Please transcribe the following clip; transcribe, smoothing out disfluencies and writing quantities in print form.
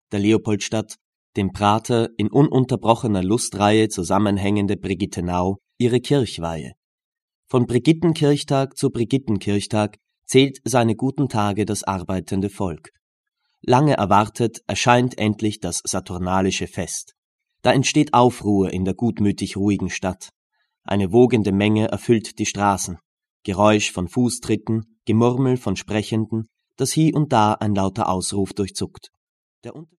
der Leopoldstadt, dem Prater in ununterbrochener Lustreihe zusammenhängende Brigittenau, ihre Kirchweihe. Von Brigittenkirchtag zu Brigittenkirchtag zählt seine guten Tage das arbeitende Volk. Lange erwartet erscheint endlich das saturnalische Fest. Da entsteht Aufruhr in der gutmütig ruhigen Stadt. Eine wogende Menge erfüllt die Straßen. Geräusch von Fußtritten, Gemurmel von Sprechenden, das hie und da ein lauter Ausruf durchzuckt.